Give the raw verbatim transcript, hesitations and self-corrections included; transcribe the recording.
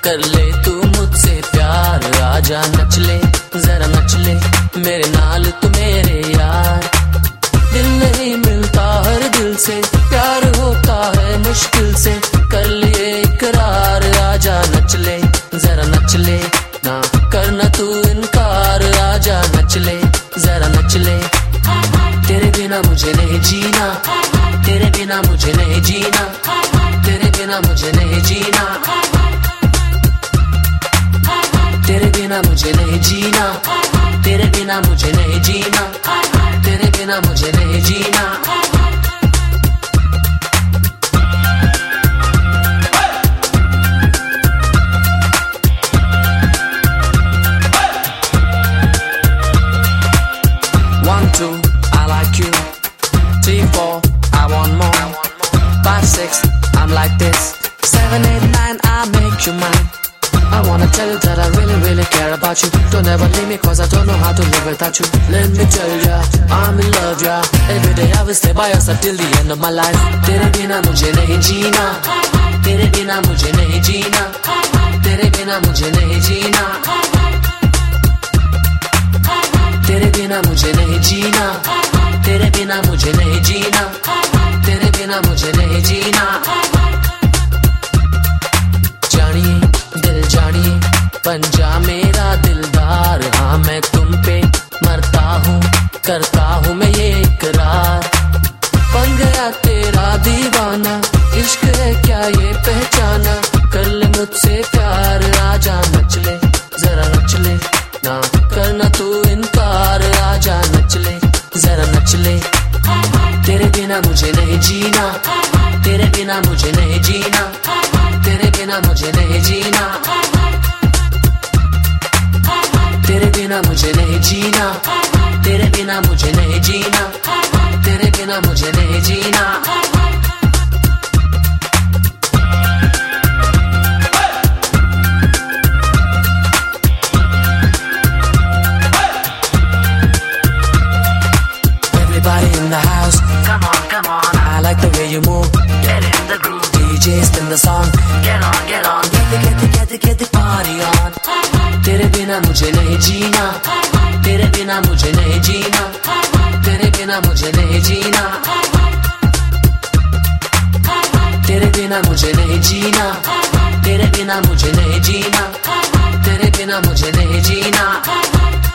कर ले तू मुझसे प्यार, आजा नच ले जरा नच ले मेरे नाल तू मेरे यार। दिल नहीं मिलता हर दिल से, प्यार होता है मुश्किल से, कर लिए इकरार, आजा नच ले जरा नच ले ना करना तू इनकार, आजा नच ले जरा नच ले। तेरे बिना मुझे नहीं जीना, तेरे बिना मुझे नहीं जीना, तेरे बिना मुझे नहीं जीना, तेरे बिना मुझे नहीं जीना, तेरे बिना मुझे नहीं जीना, तेरे बिना मुझे नहीं जीना। One, two, I like you. Three, four, I want more. Five, six, I'm like this. Seven, eight, nine, I make you mine. I wanna tell you that I really, really care about you. Don't ever leave me cause I don't know how to live without you. Let me tell ya, I'm in love ya. Every day I will stay by your side till the end of my life. तेरे बिना मुझे नहीं जीना, तेरे बिना मुझे नहीं जीना, तेरे बिना मुझे नहीं जीना, तेरे बिना मुझे नहीं जीना, तेरे बिना मुझे नहीं जीना, तेरे बिना मुझे नहीं जीना। जानिए दिल जानिए पंजा मेरा दिलदार, हाँ मैं तुम पे मरता हूँ करता हूँ मैं ये इकरार। बन गया तेरा दीवाना, इश्क है क्या ये पहचाना, कर ले मुझसे प्यार, आजा नच ले जरा नच ले ना करना तू इनकार, आजा नच ले जरा नच ले। तेरे बिना मुझे नहीं जीना, तेरे बिना मुझे नहीं जीना, तेरे बिना मुझे नहीं जीना, तेरे बिना मुझे नहीं जीना, तेरे बिना मुझे नहीं जीना, तेरे बिना मुझे नहीं जीना। Everybody in the house, come on, come on, I like the way you move, get in the groove, D J spin the song, get on, get on, get the, get the, get the, get the party on। तेरे बिना मुझे नहीं जीना, तेरे बिना मुझे नहीं जीना, तेरे बिना मुझे नहीं जीना, तेरे बिना मुझे नहीं जीना, तेरे बिना मुझे नहीं जीना, तेरे बिना मुझे नहीं जीना।